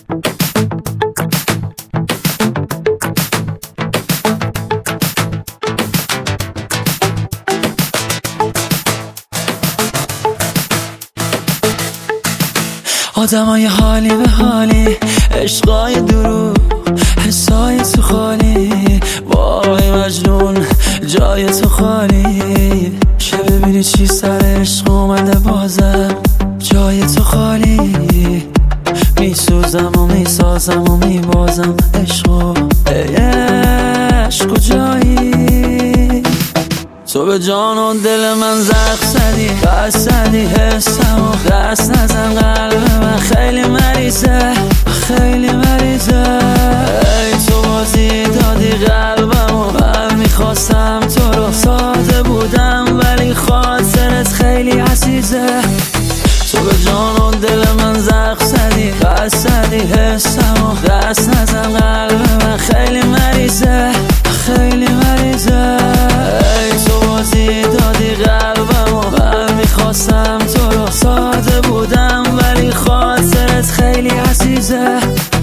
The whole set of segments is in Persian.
آدمای حالی به حالی، عشقای دروغ، حسای تو خالی، وای مجنون جای تو خالی. چه ببینی چی سر عشق اومده بازم، جای تو خالی. میسوزم و میسازم و میبازم عشقو، ای عشق کجایی؟ تو به جان و دل من زخم زدی، قصدی حسم و دست نزن. قلب من خیلی مریضه، خیلی مریضه. ای تو بازی دادی قلبم و من میخواستم تو رو، ساده بودم ولی خاطرت خیلی عزیزه. تو به جان و دل من زخم زدی، قصدی حسم و دست نزن. قلب من خیلی مریضه، خیلی مریضه. ای تو بازی دادی قلبم و من میخواستم تو رو، ساده بودم ولی خاطرت خیلی عزیزه.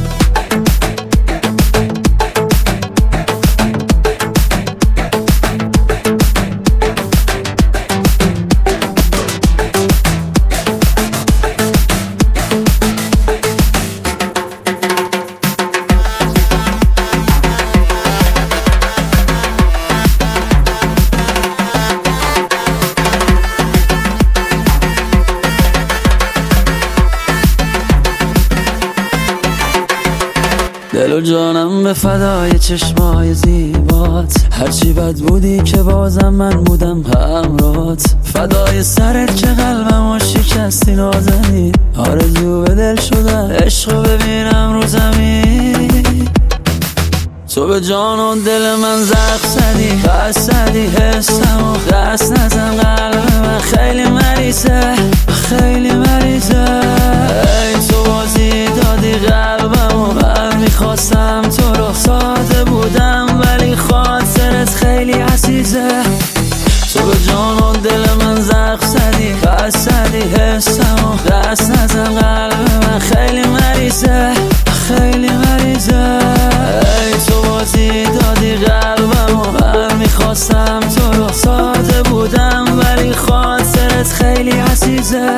دل و جانم به فدای چشمای زیبات، هرچی بد بودی که بازم من بودم همراهت. فدای سرت که قلبمو شکستی نازنی، آرزو به دل شدن عشقو ببینم رو زمین. تو به جان و دل من زخم زدی، قصدی حسم و دست نزن. قلب من خیلی مریضه، خیلی مریضه. ای تو بازی دادی قلبم و من میخواستم تو رو، ساده بودم ولی خاطرت خیلی عزیزه. تو به جان و دل من زخم زدی، قصدی حسم و دست نزن. قلب من خیلی مریضه، خیلی مریضه. ای تو بازی دادی قلبم و من میخواستم تو رو، ساده بودم ولی خاطرت خیلی عزیزه.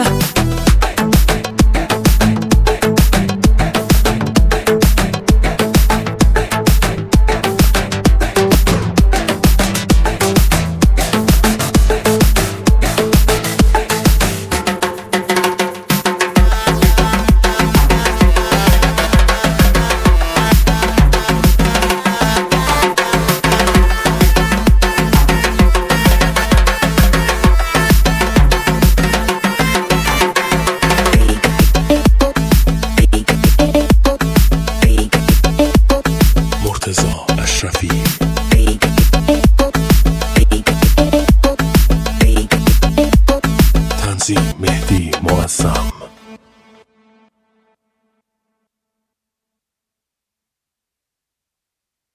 اشرفی تنظیم مهدی معظم.